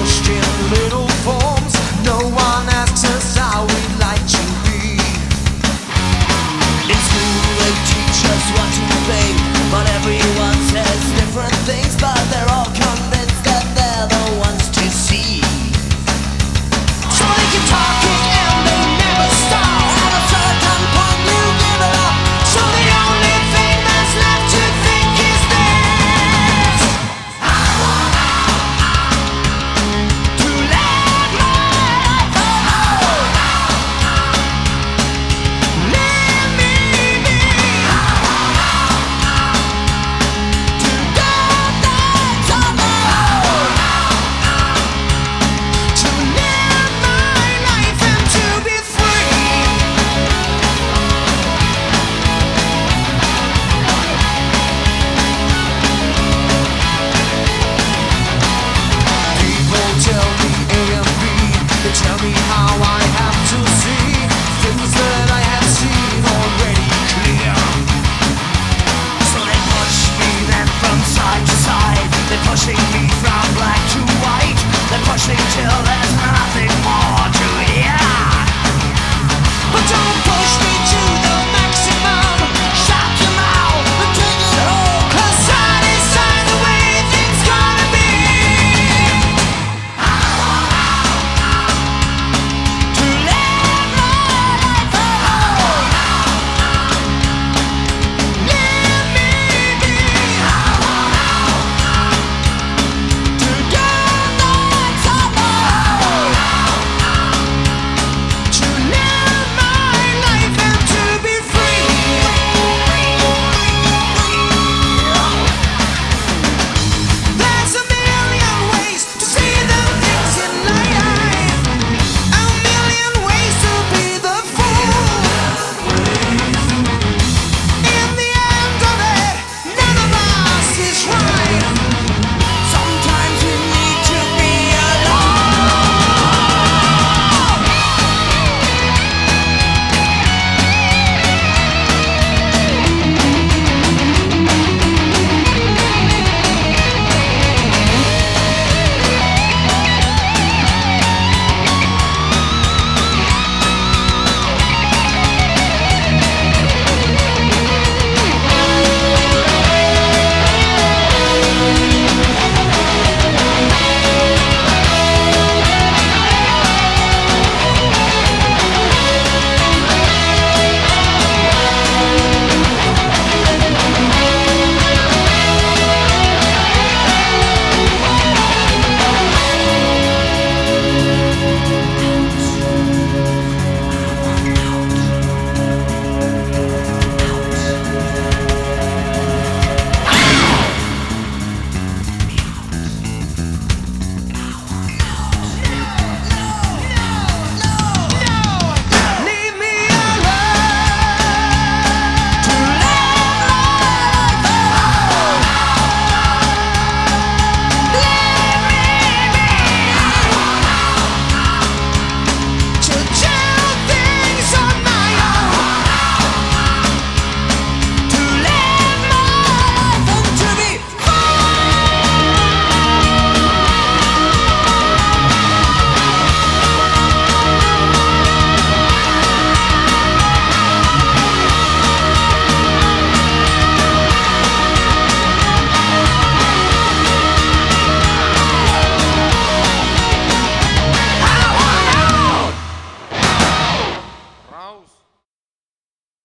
pushed in little forms. No one asks us how we'd like to be. In school they teach us what to think, but everyone says different things. But they're all convinced that they're the ones to see. So they keep talking and they never stop. At a certain point you give it up. So the only thing that's left to think is this: I wanna to let my life go. Let me be. I wanna to go that's all. To live my life and to be free. People tell me A and B. They tell me how I have to see things that I have seen already clear. So they push me then from side to side. They're pushing me from black to white. They're pushing till there's